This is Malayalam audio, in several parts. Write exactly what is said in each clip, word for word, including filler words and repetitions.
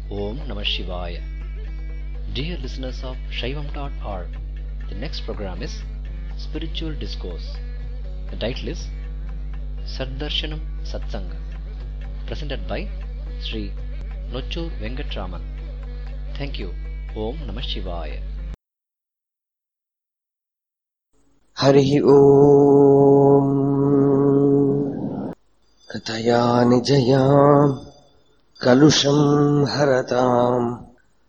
Om Namah Shivaya. Dear listeners of Shaivam dot org, the next program is Spiritual Discourse. The title is Saddarshanam Satsanga, presented by Sri Nochur Venkatraman. Thank you. Om Namah Shivaya. Harihi Om. Kataya nijayam kalusham haratam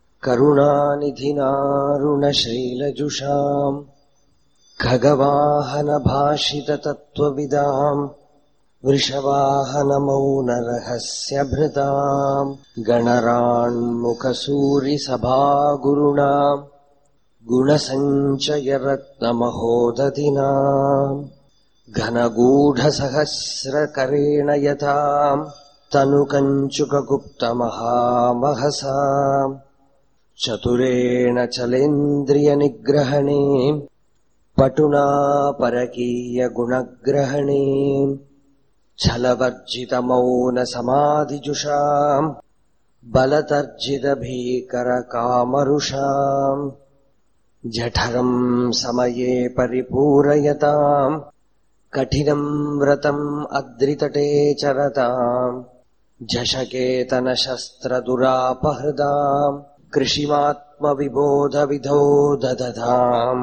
karunanidhinarunashrilajusham khagavahana bhashita tattvavidam vrishavahana maunarahasya bhritam ganaranmukasuri sabha gurunam gunasanchaya ratnamahodadinam घनगूढसहस्रकरेण यथाम् तनुकञ्चुकगुप्तमहामहसाम् चतुरेण चलेन्द्रियनिग्रहणे पटुना परकीयगुणग्रहणे छलवर्जितमौनसमाधिजुषाम् बलतर्जितभीकरकामरुषाम् जठरम् समये परिपूरयताम् कठिनम् व्रतम् अद्रितटे चरताम् झषकेतनशस्त्रदुरापहृदाम् कृषिमात्मविबोधविधौ ददधाम्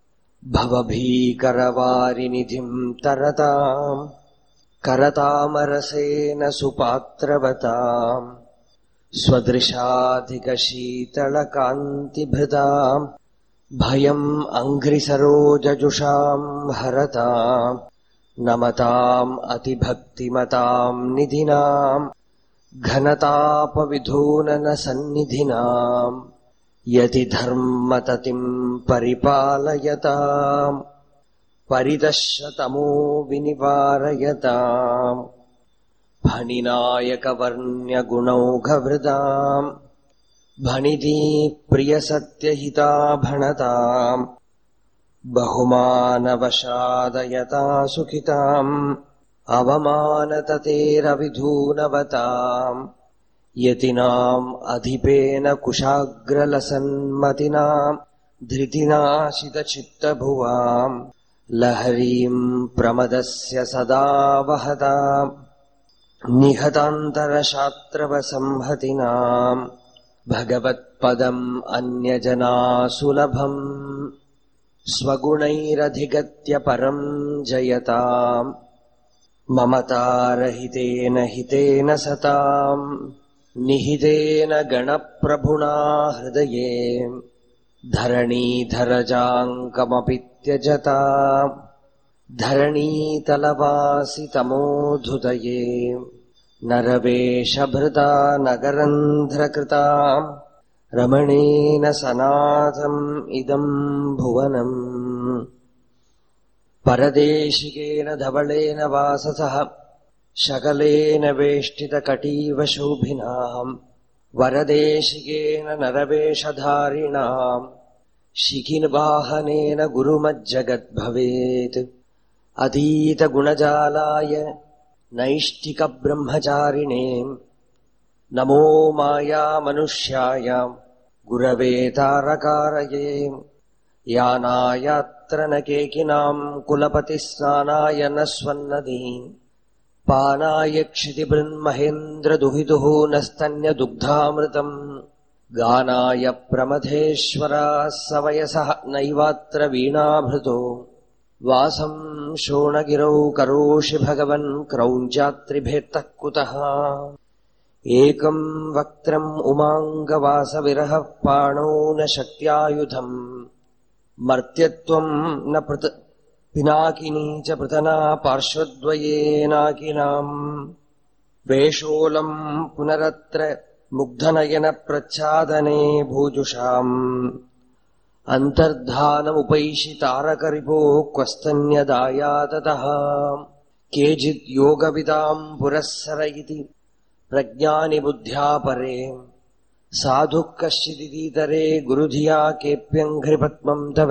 भवभीकरवारिनिधिम् तरताम् करतामरसेन सुपात्रवताम् स्वदृशाधिकशीतलकान्तिभृताम् भयम् अङ्घ्रिसरोजजुषाम् हरताम् नमताम् अतिभक्तिमताम् निधिनाम् घनतापविधूननसन्निधिनाम् यतिधर्मततिम् परिपालयताम् परिदश्यतमो विनिवारयताम् फणिनायकवर्ण्यगुणौघवृदाम् भणिती प्रियसत्यहिता भणताम् बहुमानवशादयता सुखिताम् अवमानततेरविधूनवताम् यतिनाम् अधिपेन कुशाग्रलसन्मतिनाम् धृतिनाशितचित्तभुवाम् लहरीम् प्रमदस्य सदा वहताम् निहतान्तरशात्रवसंहतिनाम् भगवत्पदम् अन्यजनासुलभम् स्वगुणैरधिगत्य परम् जयताम् ममतारहितेन हितेन सताम् निहितेन गणप्रभुना हृदये धरणीधरजाङ्कमपि त्यजताम् धरणीतलवासितमोधुदये नरवेशभृता नगरन्ध्रकृताम् रमणेन सनाथम् इदम् भुवनम् परदेशिकेन धवलेन वाससः शकलेन वेष्टितकटीवशोभिनाम् वरदेशिकेन नरवेषधारिणाम् शिखिनवाहनेन गुरुमज्जगद्भवेत् अतीतगुणजालाय नैष्टिकब्रह्मचारिणे नमो मायामनुष्यायाम् गुरवे तारकारये यानायात्र न केकिनाम् कुलपतिस्नानाय न स्वन्नदीन् पानाय क्षितिबृन्महेन्द्रदुहितुः नस्तन्यदुग्धामृतम् गानाय प्रमथेश्वराः सवयसः नैवात्र वीणाभृतो वासम् शोणगिरौ करोषि भगवन् क्रौञ्चात्रिभेत्तः कुतः एकम् वक्त्रम् उमाङ्गवासविरहः पाणौ न शक्त्यायुधम् मर्त्यत्वम् न पृत पिनाकिनी च पृतना पार्श्वद्वयेनाकिनाम् वेषोलम् पुनरत्र मुग्धनयनप्रच्छादने भूजुषाम् अन्तर्धानमुपैषि तारकरिपो क्वस्तन्यदायाततः केचिद् योगविदाम् पुरःसर इति प्रज्ञानि बुद्ध्या परे साधुः कश्चिदितीतरे गुरुधिया केऽप्यङ्घ्रिपद्मम् तव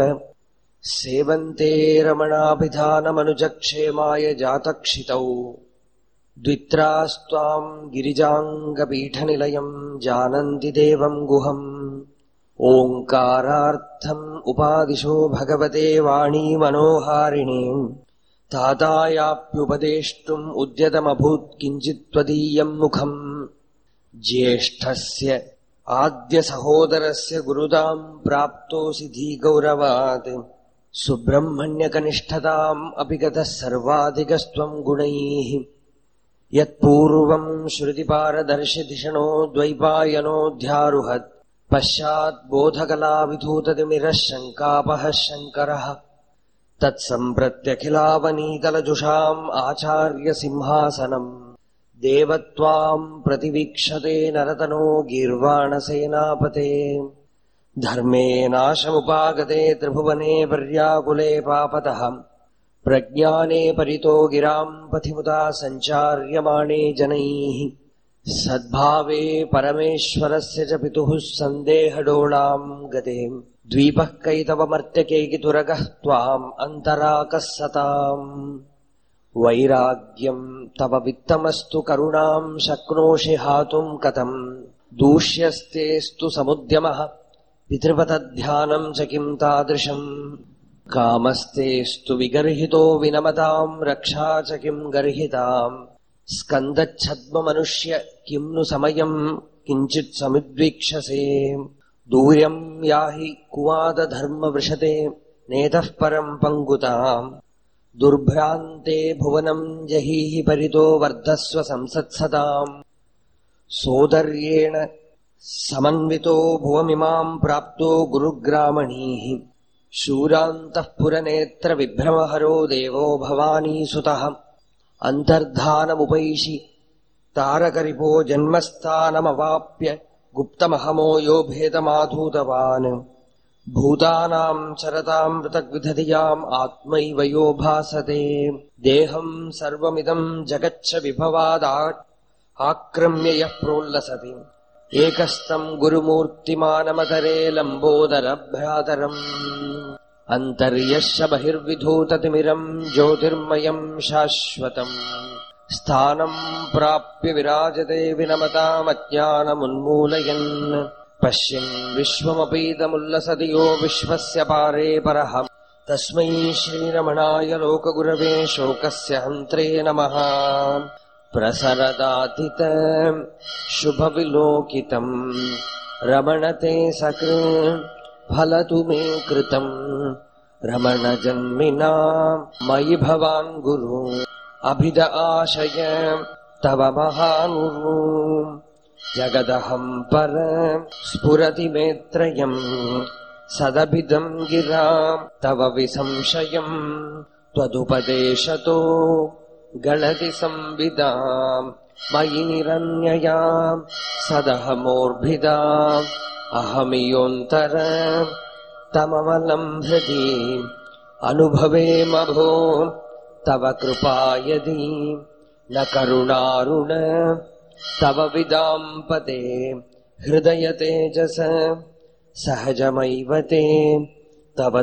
सेवन्ते रमणाभिधानमनुजक्षेमाय जातक्षितौ द्वित्रास्त्वाम् गिरिजाङ्गपीठनिलयम् जानन्ति देवम् गुहम् ओङ्कारार्थम् उपादिशो भगवते वाणी मनोहारिणीम् तातायाप्युपदेष्टुम् उद्यतमभूत् किञ्चित् त्वदीयम् मुखम् ज्येष्ठस्य आद्यसहोदरस्य गुरुदाम् प्राप्तोऽसि धीगौरवात् सुब्रह्मण्यकनिष्ठताम् अपि गतः सर्वाधिकस्त्वम् गुणैः यत्पूर्वम् श्रुतिपारदर्शिधिषणो द्वैपायनोऽध्यारुहत् पश्चात् बोधकलाविधूततिमिरः शङ्कापहः शङ्करः तत्सम्प्रत्यखिलावनीतलजुषाम् आचार्यसिंहासनम् देवत्वाम् प्रतिवीक्षते नरतनो गीर्वाणसेनापते धर्मे नाशमुपागते त्रिभुवने पर्याकुले पापतः प्रज्ञाने परितो गिराम् पथिमुता सञ्चार्यमाणे जनैः सद्भावे परमेश्वरस्य च पितुः सन्देहडोलाम् गते द्वीपः कैतवमर्त्यकेकितुरगः त्वाम् अन्तराकः सताम् वैराग्यम् तव वित्तमस्तु करुणाम् शक्नोषि हातुम् कथम् दूष्यस्तेस्तु समुद्यमः पितृपतध्यानम् च किम् तादृशम् कामस्तेस्तु विगर्हितो विनमताम् रक्षा च किम् गर्हिताम् स्कन्दच्छद्ममनुष्य किम् नु समयम् किञ्चित् समुद्वीक्षसे दूर्यम् याहि कुवादधर्मवृषते नेतः परम् पङ्गुताम् दुर्भ्रान्ते भुवनम् जहीहि परितो वर्धस्व संसत्सदाम् सोदर्येण समन्वितो भुवमिमाम् प्राप्तो गुरुग्रामणीः शूरान्तः पुरनेत्र विभ्रमहरो देवो भवानीसुतः अन्तर्धानमुपैषि तारकरिपो जन्मस्थानमवाप्य गुप्तमहमो यो भेदमाधूतवान् भूतानाम् चरताम् पृथग्विधधियाम् आत्मैव यो भासते देहम् सर्वमिदम् जगच्छ विभवादात् आक्रम्य यः प्रोल्लसति एकस्तम् गुरुमूर्तिमानमतरे लम्बोदरभ्रातरम् अन्तर्यश्च बहिर्विधूततिमिरम् ज्योतिर्मयम् शाश्वतम् स्थानम् प्राप्य विराजते विनमतामज्ञानमुन्मूलयन् पश्यन् विश्वमपीतमुल्लसति यो विश्वस्य पारे परः तस्मै श्रीरमणाय लोकगुरवे शोकस्य हन्त्रे नमः प्रसरदातित शुभविलोकितम् रमणते सकृत् फलतु मे कृतम् रमणजन्मिना मयि भवान् गुरु अभिद आशय तव महानुरु जगदहम् पर स्फुरति मे त्रयम् सदभिदम् गिराम् तव विसंशयम् त्वदुपदेशतो गणति संविदाम् मयि निरन्ययाम् सदहमोर्भिदाम् अहमियोऽन्तर तममलम् हृदि अनुभवेमभो तव कृपा यदि न करुणारुण तव विदाम्पते हृदय तेजस सहजमैव ते तव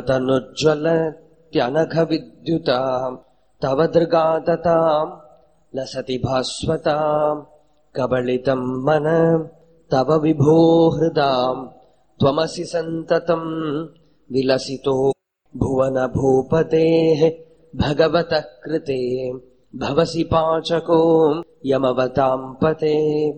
तनुज्ज्वलत्यनघविद्युता तव दृगातताम् लसति भास्वताम् कबलितम् मन तव विभो हृदाम् त्वमसि सन्ततम् विलसितो भुवन भूपतेः भगवतः कृते भवसि पाचको यमवताम् पते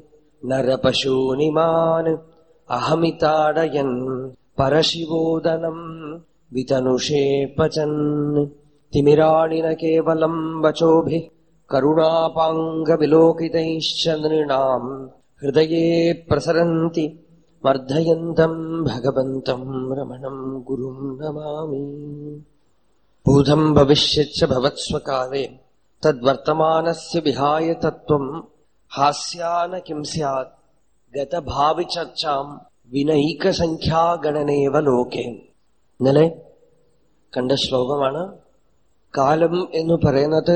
नरपशूनिमान् अहमिताडयन् परशिवोदनम् वितनुषे पचन् तिमिराणि न केवलम् वचोभिः करुणापाङ्गविलोकितैश्च नृणाम् हृदये प्रसरन्ति वर्धयन्तम् भगवन्तम् रमणम् गुरुम् नमामि। भूतम् भविष्यच्च भवत्स्वकाले तद्वर्तमानस्य विहाय तत्त्वम् हास्यान किम् स्यात् गतभाविचर्चाम् विनैकसङ्ख्यागणनेव लोके. ഇന്നലെ കണ്ട ശ്ലോകമാണ്. കാലം എന്ന് പറയുന്നത്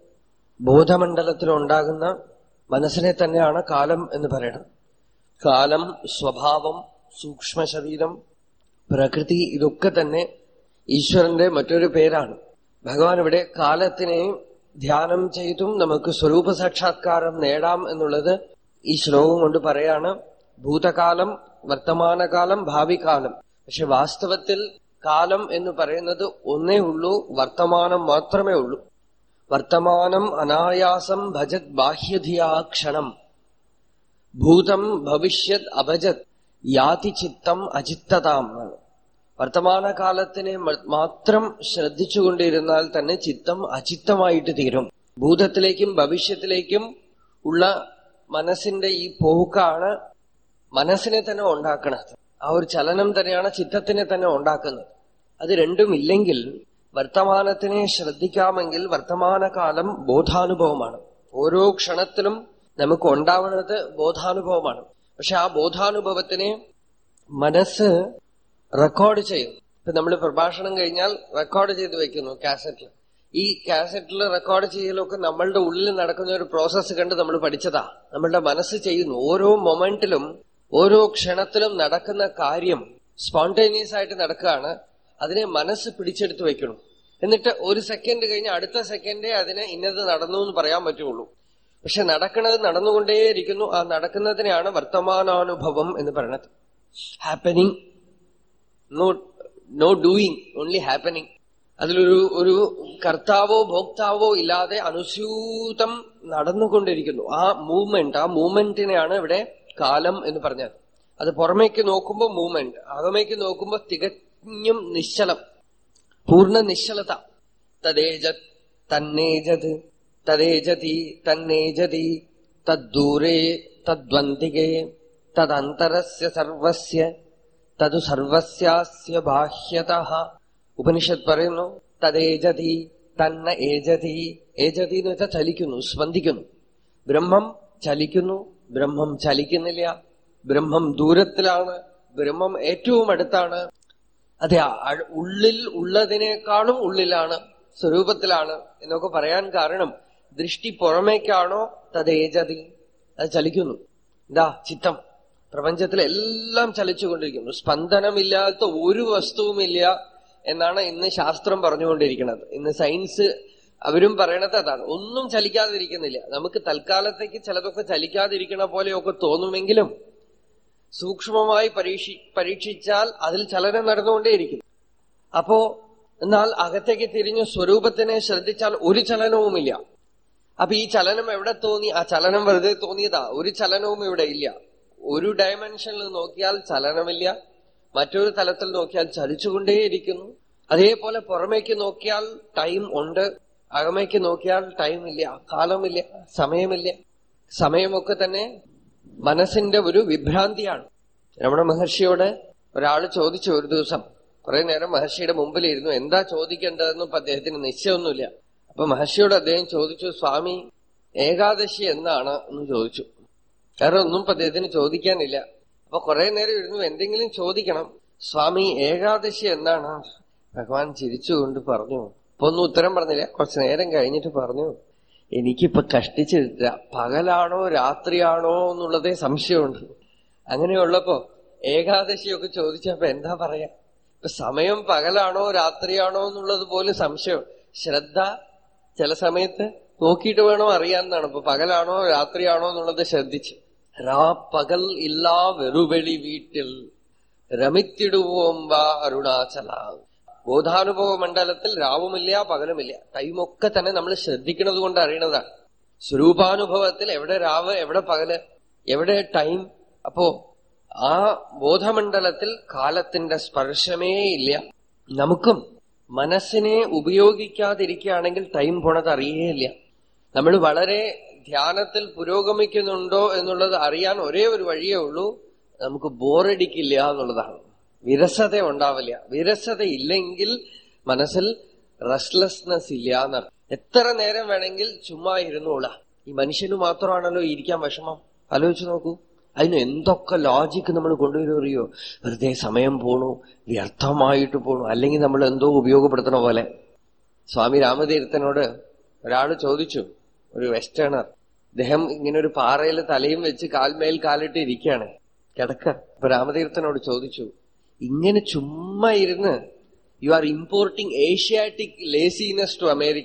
ബോധമണ്ഡലത്തിലുണ്ടാകുന്ന മനസ്സിനെ തന്നെയാണ് കാലം എന്ന് പറയുന്നത്. കാലം, സ്വഭാവം, സൂക്ഷ്മ ശരീരം, പ്രകൃതി, ഇതൊക്കെ തന്നെ ഈശ്വരന്റെ മറ്റൊരു പേരാണ്. ഭഗവാൻ ഇവിടെ കാലത്തിനെ ധ്യാനം ചെയ്തും നമുക്ക് സ്വരൂപ സാക്ഷാത്കാരം നേടാം എന്നുള്ളത് ഈ ശ്ലോകം കൊണ്ട് പറയാണ്. ഭൂതകാലം, വർത്തമാനകാലം, ഭാവികാലം. പക്ഷെ വാസ്തവത്തിൽ കാലം എന്ന് പറയുന്നത് ഒന്നേ ഉള്ളൂ, വർത്തമാനം മാത്രമേ ഉള്ളൂ. വർത്തമാനം അനായാസം ഭജത് ബാഹ്യധിയാ ക്ഷണം. ഭൂതം ഭവിഷ്യത് അഭജത് യാതി ചിത്തം അചിത്തതാം. വർത്തമാനകാലത്തിനെ മാത്രം ശ്രദ്ധിച്ചുകൊണ്ടിരുന്നാൽ തന്നെ ചിത്തം അചിത്തമായിട്ട് തീരും. ഭൂതത്തിലേക്കും ഭവിഷ്യത്തിലേക്കും ഉള്ള മനസ്സിന്റെ ഈ പോക്കാണ് മനസ്സിനെ തന്നെ ഉണ്ടാക്കുന്നത്. ആ ഒരു ചലനം തന്നെയാണ് ചിത്തത്തിനെ തന്നെ ഉണ്ടാക്കുന്നത്. അത് രണ്ടും ഇല്ലെങ്കിൽ വർത്തമാനത്തിനെ ശ്രദ്ധിക്കാമെങ്കിൽ വർത്തമാനകാലം ബോധാനുഭവമാണ്. ഓരോ ക്ഷണത്തിലും നമുക്ക് ഉണ്ടാവുന്നത് ബോധാനുഭവമാണ്. പക്ഷെ ആ ബോധാനുഭവത്തിനെ മനസ്സ് റെക്കോർഡ് ചെയ്യും. ഇപ്പൊ നമ്മൾ പ്രഭാഷണം കഴിഞ്ഞാൽ റെക്കോർഡ് ചെയ്ത് വെക്കുന്നു കാസറ്റിൽ. ഈ കാസറ്റിൽ റെക്കോർഡ് ചെയ്യലൊക്കെ നമ്മളുടെ ഉള്ളിൽ നടക്കുന്ന ഒരു പ്രോസസ്സ് കണ്ട് നമ്മൾ പഠിച്ചതാ. നമ്മളുടെ മനസ്സ് ചെയ്യുന്നു. ഓരോ മൊമെന്റിലും ഓരോ ക്ഷണത്തിലും നടക്കുന്ന കാര്യം സ്പോണ്ടേനിയസ് ആയിട്ട് നടക്കുകയാണ്. അതിനെ മനസ്സ് പിടിച്ചെടുത്ത് വെക്കണം. എന്നിട്ട് ഒരു സെക്കൻഡ് കഴിഞ്ഞ് അടുത്ത സെക്കൻഡേ അതിന് ഇന്നത് നടന്നു എന്ന് പറയാൻ പറ്റുള്ളൂ. പക്ഷെ നടക്കുന്നത് നടന്നുകൊണ്ടേയിരിക്കുന്നു. ആ നടക്കുന്നതിനെയാണ് വർത്തമാനാനുഭവം എന്ന് പറയുന്നത്. Happening, no no doing, only happening. അതിലൊരു ഒരു കർത്താവോ ഭോക്താവോ ഇല്ലാതെ അനുസ്യൂതം നടന്നുകൊണ്ടിരിക്കുന്നു. ആ മൂവ്മെന്റ്, ആ മൂവ്മെന്റിനെയാണ് ഇവിടെ കാലം എന്ന് പറഞ്ഞത്. അത് പുറമേക്ക് നോക്കുമ്പോൾ മൂവ്മെന്റ്, അകമേക്ക് നോക്കുമ്പോൾ തികഞ്ഞും നിശ്ചലം, പൂർണ്ണ നിശ്ചലത. തദേജത് തന്നേജത്, തദേജതി തന്നേജതി, തദ്ദൂരേ തദ്വന്തികേ, തദന്തരസ്യ സർവസ്യ തതു സർവസ്യാസ്യ ബാഹ്യതഃ. ഉപനിഷത്ത് പറയുന്നു തദേജതി തന്ന ഏജതി. ഏജതി എന്ന് വെച്ചാൽ ചലിക്കുന്നു, സ്പന്ദിക്കുന്നു. ബ്രഹ്മം ചലിക്കുന്നു, ബ്രഹ്മം ചലിക്കുന്നില്ല. ബ്രഹ്മം ദൂരത്തിലാണ്, ബ്രഹ്മം ഏറ്റവും അടുത്താണ്. അതെ, ഉള്ളിൽ ഉള്ളതിനേക്കാളും ഉള്ളിലാണ്, സ്വരൂപത്തിലാണ് എന്നൊക്കെ പറയാൻ കാരണം ദൃഷ്ടി പുറമേക്കാണോ തദേജതി, അത് ചലിക്കുന്നു. ഇതാ ചിത്തം പ്രപഞ്ചത്തിലെല്ലാം ചലിച്ചുകൊണ്ടിരിക്കുന്നു. സ്പന്ദനമില്ലാത്ത ഒരു വസ്തുവുമില്ല എന്നാണ് ഇന്ന് ശാസ്ത്രം പറഞ്ഞുകൊണ്ടിരിക്കുന്നത്. ഇന്ന് സയൻസ് അവരും പറയണത് അതാണ്. ഒന്നും ചലിക്കാതിരിക്കുന്നില്ല. നമുക്ക് തൽക്കാലത്തേക്ക് ചിലതൊക്കെ ചലിക്കാതിരിക്കണ പോലെയൊക്കെ തോന്നുമെങ്കിലും സൂക്ഷ്മമായി പരീക്ഷി പരീക്ഷിച്ചാൽ അതിൽ ചലനം നടന്നുകൊണ്ടേയിരിക്കും. അപ്പോ എന്നാൽ അകത്തേക്ക് തിരിഞ്ഞ് സ്വരൂപത്തിനെ ശ്രദ്ധിച്ചാൽ ഒരു ചലനവുമില്ല. അപ്പൊ ഈ ചലനം എവിടെ തോന്നി? ആ ചലനം വെറുതെ തോന്നിയതാ. ഒരു ചലനവും ഇവിടെ ഇല്ല. ഒരു ഡയമെൻഷനിൽ നോക്കിയാൽ ചലനമില്ല, മറ്റൊരു തലത്തിൽ നോക്കിയാൽ ചലിച്ചുകൊണ്ടേയിരിക്കുന്നു. അതേപോലെ പുറമേക്ക് നോക്കിയാൽ ടൈം ഉണ്ട്, അകമേക്ക് നോക്കിയാൽ ടൈം ഇല്ല, കാലമില്ല, സമയമില്ല. സമയമൊക്കെ തന്നെ മനസ്സിന്റെ ഒരു വിഭ്രാന്തിയാണ്. രമണ മഹർഷിയോട് ഒരാൾ ചോദിച്ചു ഒരു ദിവസം. കുറെ നേരം മഹർഷിയുടെ മുമ്പിലിരുന്നു. എന്താ ചോദിക്കേണ്ടതെന്നും അദ്ദേഹത്തിന് നിശ്ചയമൊന്നുമില്ല. അപ്പൊ മഹർഷിയോട് അദ്ദേഹം ചോദിച്ചു, സ്വാമി ഏകാദശി എന്നാണ് എന്ന് ചോദിച്ചു. വേറെ ഒന്നും അദ്ദേഹത്തിന് ചോദിക്കാനില്ല. അപ്പൊ കുറെ നേരം ഇരുന്നു, എന്തെങ്കിലും ചോദിക്കണം. സ്വാമി ഏകാദശി എന്നാണ്. ഭഗവാൻ ചിരിച്ചുകൊണ്ട് പറഞ്ഞു. അപ്പൊ ഒന്നും ഉത്തരം പറഞ്ഞില്ല. കുറച്ചു നേരം കഴിഞ്ഞിട്ട് പറഞ്ഞു, എനിക്കിപ്പൊ കഷ്ടിച്ചിട്ടില്ല, പകലാണോ രാത്രിയാണോ എന്നുള്ളതേ സംശയമുണ്ട്. അങ്ങനെയുള്ളപ്പോ ഏകാദശിയൊക്കെ ചോദിച്ചപ്പോ എന്താ പറയാ? ഇപ്പൊ സമയം പകലാണോ രാത്രിയാണോ എന്നുള്ളത് പോലും സംശയം. ശ്രദ്ധ ചില സമയത്ത് നോക്കിയിട്ട് വേണോ അറിയാന്നാണ്. ഇപ്പൊ പകലാണോ രാത്രിയാണോ എന്നുള്ളത് ശ്രദ്ധിച്ച്. രാ പകൽ ഇല്ലാ വെറുവെളി വീട്ടിൽ രമിത്തിടുവോംബ അരുണാചല. ബോധാനുഭവ മണ്ഡലത്തിൽ രാവുമില്ല പകലുമില്ല. ടൈമൊക്കെ തന്നെ നമ്മൾ ശ്രദ്ധിക്കുന്നത് കൊണ്ട് അറിയണതാണ്. സ്വരൂപാനുഭവത്തിൽ എവിടെ രാവ്, എവിടെ പകല്, എവിടെ ടൈം. അപ്പോ ആ ബോധമണ്ഡലത്തിൽ കാലത്തിന്റെ സ്പർശമേ ഇല്ല. നമുക്കും മനസ്സിനെ ഉപയോഗിക്കാതിരിക്കുകയാണെങ്കിൽ ടൈം പോണത് അറിയേയില്ല. നമ്മൾ വളരെ ധ്യാനത്തിൽ പുരോഗമിക്കുന്നുണ്ടോ എന്നുള്ളത് അറിയാൻ ഒരേ ഒരു വഴിയേ ഉള്ളൂ, നമുക്ക് ബോറടിക്കില്ല എന്നുള്ളതാണ്. വിരസത ഉണ്ടാവില്ല. വിരസത ഇല്ലെങ്കിൽ മനസ്സിൽ റെസ്റ്റ്ലെസ്നെസ് ഇല്ല എന്നർത്ഥം. എത്ര നേരം വേണമെങ്കിൽ ചുമ്മാ ഇരുന്നോളാം. ഈ മനുഷ്യന് മാത്രമാണല്ലോ ഇരിക്കാൻ വിഷമം. ആലോചിച്ച് നോക്കൂ. അതിന് എന്തൊക്കെ ലോജിക്ക് നമ്മൾ കൊണ്ടുവരുമറിയോ? വെറുതെ സമയം പോണു, വ്യർത്ഥമായിട്ട് പോണു, അല്ലെങ്കിൽ നമ്മൾ എന്തോ ഉപയോഗപ്പെടുത്തണ പോലെ. സ്വാമി രാമതീർത്ഥനോട് ഒരാള് ചോദിച്ചു, ഒരു വെസ്റ്റേണർ. അദ്ദേഹം ഇങ്ങനെ ഒരു പാറയിൽ തലയും വെച്ച് കാൽമേൽ കാലിട്ട് ഇരിക്കുകയാണ്, കിടക്ക. അപ്പൊ രാമതീർത്ഥനോട് ചോദിച്ചു, ഇങ്ങനെ ചുമ്മാ ഇരുന്ന് you are importing Asiatic laziness to America.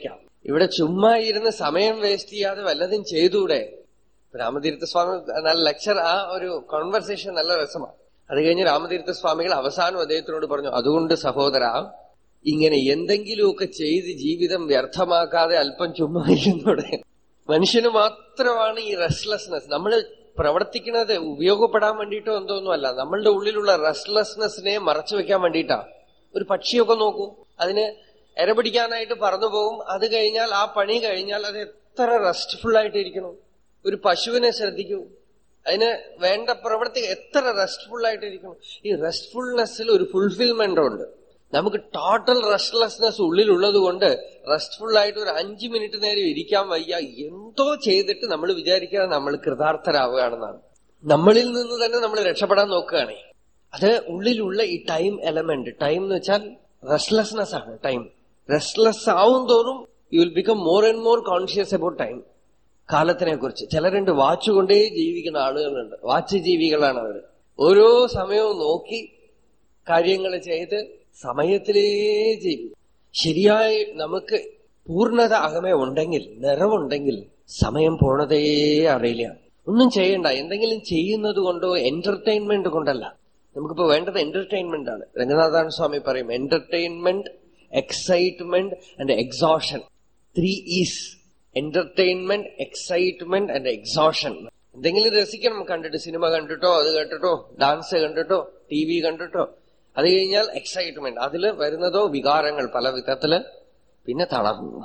ഇവിടെ ചുമ്മാ ഇരുന്ന് സമയം വേസ്റ്റ് ചെയ്യാതെ വല്ലതും ചെയ്തൂടെ? രാമതീർത്ഥസ്വാമി നല്ല ലെക്ചർ, ആ ഒരു കോൺവെർസേഷൻ നല്ല രസമാണ്. അത് കഴിഞ്ഞ് രാമതീർത്ഥസ്വാമികൾ അവസാനം അദ്ദേഹത്തിനോട് പറഞ്ഞു, അതുകൊണ്ട് സഹോദര, ഇങ്ങനെ എന്തെങ്കിലുമൊക്കെ ചെയ്ത് ജീവിതം വ്യർത്ഥമാക്കാതെ അല്പം ചുമ്മാ ഇരുന്നൂടെ? മനുഷ്യന് മാത്രമാണ് ഈ റെസ്റ്റ്ലെസ്നെസ്. നമ്മൾ പ്രവർത്തിക്കുന്നത് ഉപയോഗപ്പെടാൻ വേണ്ടിയിട്ടോ എന്തോന്നുമല്ല, നമ്മളുടെ ഉള്ളിലുള്ള റെസ്റ്റ്ലെസ്നെസ്സിനെ മറച്ചു വെക്കാൻ വേണ്ടിയിട്ടാ. ഒരു പക്ഷിയൊക്കെ നോക്കൂ, അതിന് ഇര പിടിക്കാനായിട്ട് പറന്നു പോകും. അത് കഴിഞ്ഞാൽ, ആ പണി കഴിഞ്ഞാൽ അത് എത്ര റെസ്റ്റ്ഫുൾ ആയിട്ടിരിക്കണം. ഒരു പശുവിനെ ശ്രദ്ധിക്കൂ, അതിന് വേണ്ട പ്രവൃത്തി എത്ര റെസ്റ്റ്ഫുൾ ആയിട്ടിരിക്കണം. ഈ റെസ്റ്റ്ഫുൾനെസ്സിൽ ഒരു ഫുൾഫിൽമെന്റ് ഉണ്ട്. നമുക്ക് ടോട്ടൽ റെസ്റ്റ്ലെസ്നെസ് ഉള്ളിലുള്ളത് കൊണ്ട് റെസ്റ്റ്ഫുൾ ആയിട്ട് ഒരു അഞ്ചു മിനിറ്റ് നേരം ഇരിക്കാൻ വയ്യ. എന്തോ ചെയ്തിട്ട് നമ്മൾ വിചാരിക്കാതെ നമ്മൾ കൃതാർത്ഥരാവുകയാണെന്നാണ്. നമ്മളിൽ നിന്ന് തന്നെ നമ്മൾ രക്ഷപ്പെടാൻ നോക്കുകയാണേ. അത് ഉള്ളിലുള്ള ഈ ടൈം എലമെന്റ്, ടൈം എന്ന് വെച്ചാൽ റെസ്റ്റ്ലെസ്നെസ് ആണ്. ടൈം റെസ്റ്റ്ലെസ് ആവും തോറും you will become more and more conscious about time, കാലത്തിനെ കുറിച്ച്. ചിലരുണ്ട് വാച്ച് കൊണ്ടേ ജീവിക്കുന്ന ആളുകളുണ്ട്, വാച്ച് ജീവികളാണ് അവർ. ഓരോ സമയവും നോക്കി കാര്യങ്ങൾ ചെയ്ത് സമയത്തിലേ ജീവിക്കും. ശരിയായി നമുക്ക് പൂർണ്ണത അകമേ ഉണ്ടെങ്കിൽ, നിറവുണ്ടെങ്കിൽ സമയം പോണതേ അറിയില്ല. ഒന്നും ചെയ്യണ്ട, എന്തെങ്കിലും ചെയ്യുന്നത് കൊണ്ടോ എന്റർടൈൻമെന്റ് കൊണ്ടല്ല. നമുക്കിപ്പോ വേണ്ടത് എന്റർടൈൻമെന്റ് ആണ്. രംഗനാഥൻ സ്വാമി പറയും, entertainment, excitement and exhaustion. Three E's: entertainment, excitement and exhaustion. എന്തെങ്കിലും രസിക്കണം, കണ്ടിട്ട്, സിനിമ കണ്ടിട്ടോ, അത് കേട്ടിട്ടോ, ഡാൻസ് കണ്ടിട്ടോ, ടി വി കണ്ടിട്ടോ. അത് കഴിഞ്ഞാൽ എക്സൈറ്റ്മെന്റ്, അതില് വരുന്നതോ വികാരങ്ങൾ പല വിധത്തില്. പിന്നെ തളർന്നു.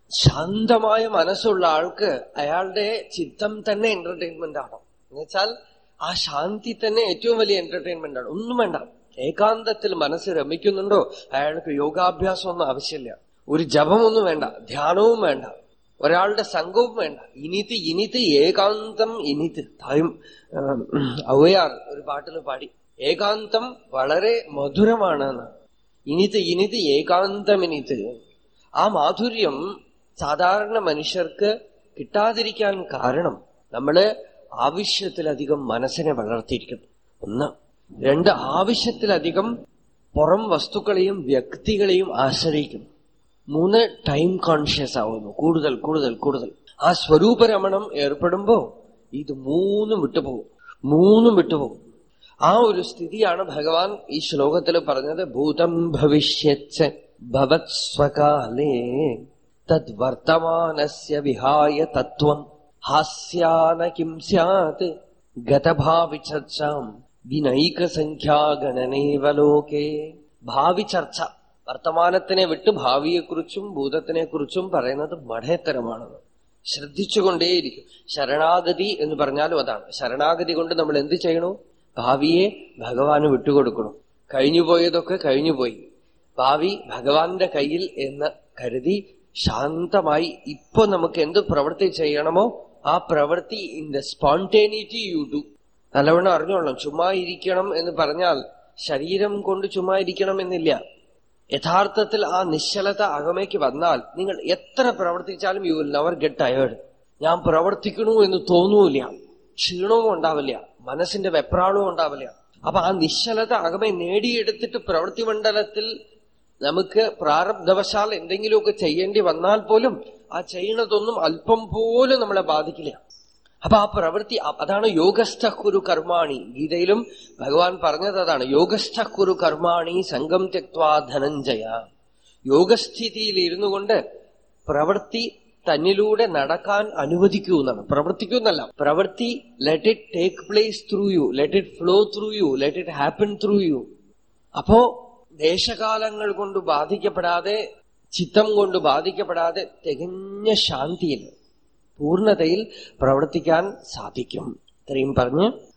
ശാന്തമായ മനസ്സുള്ള ആൾക്ക് അയാളുടെ ചിത്തം തന്നെ എന്റർടൈൻമെന്റ് ആണ്. എന്നുവെച്ചാൽ ആ ശാന്തി തന്നെ ഏറ്റവും വലിയ എന്റർടൈൻമെന്റ് ആണ്. ഒന്നും വേണ്ട, ഏകാന്തത്തിൽ മനസ്സ് രമിക്കുന്നുണ്ടോ അയാൾക്ക് യോഗാഭ്യാസം ഒന്നും ആവശ്യമില്ല, ഒരു ജപമൊന്നും വേണ്ട, ധ്യാനവും വേണ്ട, ഒരാളുടെ സംഘവും വേണ്ട. ഇനിത്ത് ഇനിത്ത് ഏകാന്തം ഇനിത്ത്. തായും അവയാർ ഒരു പാട്ടിൽ പാടി, ഏകാന്തം വളരെ മധുരമാണ്. ഇനിത്ത് ഇനിത്ത് ഏകാന്തം ഇനിത്ത്. ആ മാധുര്യം സാധാരണ മനുഷ്യർക്ക് കിട്ടാതിരിക്കാൻ കാരണം നമ്മള് ആവശ്യത്തിലധികം മനസ്സിനെ വളർത്തിയിരിക്കുന്നു. ഒന്ന്. രണ്ട്, ആവശ്യത്തിലധികം പുറം വസ്തുക്കളെയും വ്യക്തികളെയും ആശ്രയിക്കുന്നു. മൂന്ന്, ടൈം കോൺഷ്യസ് ആവുന്നു കൂടുതൽ കൂടുതൽ കൂടുതൽ. ആ സ്വരൂപരമണം ഏർപ്പെടുമ്പോ ഇത് മൂന്നും വിട്ടുപോകും, മൂന്നും വിട്ടുപോകും. ആ ഒരു സ്ഥിതിയാണ് ഭഗവാൻ ഈ ശ്ലോകത്തിൽ പറഞ്ഞത്. ഭൂതം ഭവിഷ്യച്ച് ഭവത്സ്വകാലേ തദ്വർത്തമാനസ്യ വിഹായ തത്വം ഹാസ്യാന കിം സ്യാത് ഗതഭാവി ചർച്ചാം വിനൈക സംഖ്യാഗണനേവ ലോകേ. ഭാവി ചർച്ച, വർത്തമാനത്തിനെ വിട്ട് ഭാവിയെക്കുറിച്ചും ഭൂതത്തിനെ കുറിച്ചും പറയുന്നത് മഠേത്തരമാണെന്ന് ശ്രദ്ധിച്ചുകൊണ്ടേയിരിക്കും. ശരണാഗതി എന്ന് പറഞ്ഞാലും അതാണ്. ശരണാഗതി കൊണ്ട് നമ്മൾ എന്ത് ചെയ്യണു? ഭാവിയെ ഭഗവാന് വിട്ടുകൊടുക്കണം. കഴിഞ്ഞുപോയതൊക്കെ കഴിഞ്ഞുപോയി, ഭാവി ഭഗവാന്റെ കയ്യിൽ എന്ന് കരുതി ശാന്തമായി ഇപ്പൊ നമുക്ക് എന്ത് പ്രവൃത്തി ചെയ്യണമോ ആ പ്രവൃത്തി in the spontaneity you do. നല്ലവണ്ണം അറിഞ്ഞോളണം. ചുമ്മാ ഇരിക്കണം എന്ന് പറഞ്ഞാൽ ശരീരം കൊണ്ട് ചുമ്മാ ഇരിക്കണം എന്നില്ല. യഥാർത്ഥത്തിൽ ആ നിശ്ചലത അകമയ്ക്ക് വന്നാൽ നിങ്ങൾ എത്ര പ്രവർത്തിച്ചാലും you will never get tired. ഞാൻ പ്രവർത്തിക്കണു എന്ന് തോന്നൂല, ക്ഷീണവും ഉണ്ടാവില്ല, മനസ്സിന്റെ വെപ്രാളവും ഉണ്ടാവില്ല. അപ്പൊ ആ നിശ്ചലത അകമെ നേടിയെടുത്തിട്ട് പ്രവൃത്തി മണ്ഡലത്തിൽ നമുക്ക് പ്രാരബ്ധവശാൽ എന്തെങ്കിലുമൊക്കെ ചെയ്യേണ്ടി വന്നാൽ പോലും ആ ചെയ്യണതൊന്നും അല്പം പോലും നമ്മളെ ബാധിക്കില്ല. അപ്പൊ ആ പ്രവൃത്തി, അതാണ് യോഗസ്ഥ കുരു കർമാണി. ഗീതയിലും ഭഗവാൻ പറഞ്ഞത് അതാണ്. യോഗസ്ഥ കുരു കർമാണി സംഘം ത്യക്വാ ധനഞ്ജയ. യോഗസ്ഥിതിയിൽ ഇരുന്നു കൊണ്ട് പ്രവൃത്തി തന്നിലൂടെ നടക്കാൻ അനുവദിക്കൂ എന്നാണ്. പ്രവർത്തിക്കൂ എന്നല്ല, പ്രവൃത്തി let it take place through you, let it flow through you, let it happen through you. അപ്പോ ദേശകാലങ്ങൾ കൊണ്ട് ബാധിക്കപ്പെടാതെ, ചിത്തം കൊണ്ട് ബാധിക്കപ്പെടാതെ തികഞ്ഞ ശാന്തിയിൽ, പൂർണ്ണതയിൽ പ്രവർത്തിക്കാൻ സാധിക്കും. ഇത്രയും പറഞ്ഞ്